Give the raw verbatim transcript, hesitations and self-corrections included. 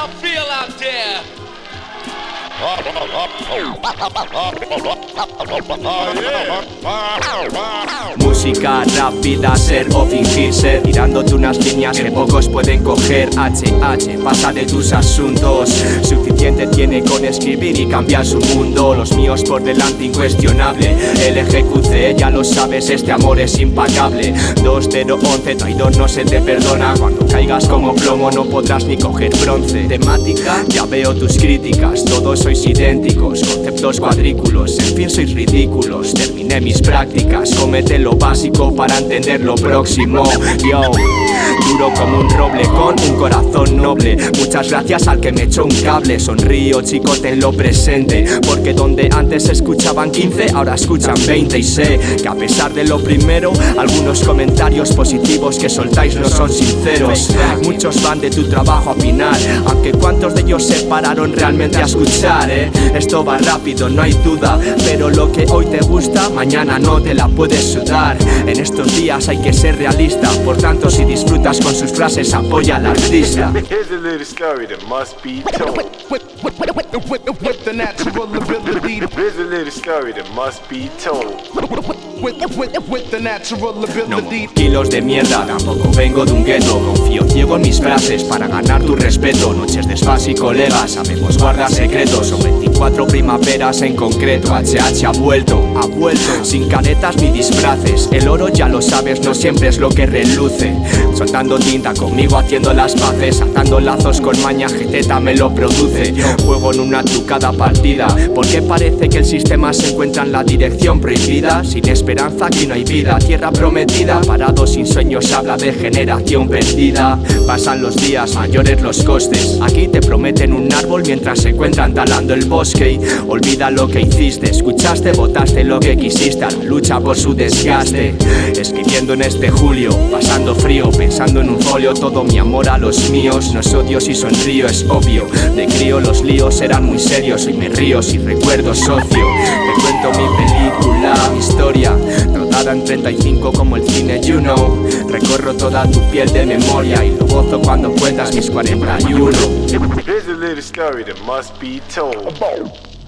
y'all feel out there? Música rápida, ser o fingir ser, tirándote unas líneas que pocos pueden coger. H, H, pasa de tus asuntos. Suficiente tiene con escribir y cambiar su mundo. Los míos por delante incuestionable. El G Q C, ya lo sabes, este amor es impagable. Dos cero once, traidor no se te perdona. Cuando caigas como plomo no podrás ni coger bronce. Temática, ya veo tus críticas. Todos sois idénticos, conceptos cuadrículos. En fin, sois ridículos. Terminé mis prácticas, comete lo básico para entender lo próximo. Yo, duro como un roble con un corazón noble. Muchas gracias al que me echó un cable. Sonrío, chico, tenlo presente, porque donde antes escuchaban quince, ahora escuchan veinte. Y sé que a pesar de lo primero, algunos comentarios positivos que soltáis no son sinceros. Muchos van de tu trabajo a opinar, aunque cuántos de ellos se pararon realmente a escuchar, eh? Esto va rápido, no hay duda, pero lo que hoy te gusta, mañana no te la puedes sudar. En estos días hay que ser realista, por tanto si disfrutas con sus frases, apoya al artista. Here's a little story that must be told. With the natural ability. Here's a little story that must be told. With, with, with the natural No ability. movo kilos de mierda, tampoco vengo de un gueto. Confío ciego en mis frases para ganar tu respeto. Noches de spas y colegas, sabemos guardar secretos. Son veinticuatro primaveras en concreto. H H ha vuelto, ha vuelto, sin caretas ni disfraces. El oro ya lo sabes, no siempre es lo que reluce. Soltando tinta conmigo haciendo las paces, atando lazos con maña, Geteta me lo produce. Juego en una trucada partida, porque parece que el sistema se encuentra en la dirección prohibida. Sin esperanza aquí no hay vida, tierra prometida. Parado sin sueños habla de generación perdida. Pasan los días, mayores los costes. Aquí te prometen un árbol mientras se encuentran talando el bosque. Y olvida lo que hiciste, escuchaste, votaste lo que quisiste. A la lucha por su desgaste. Escribiendo en este julio, pasando frío, pensando en un folio. Todo mi amor a los míos, no es odio si sonrío, es obvio. De crío los líos eran muy serios y me río si recuerdo socio. Te cuento mi película, mi historia, rodada en treinta y cinco como el cine, you know. Recorro toda tu piel de memoria y lo gozo cuando cuentas mis cuarenta y uno. Here's a little story that must be told.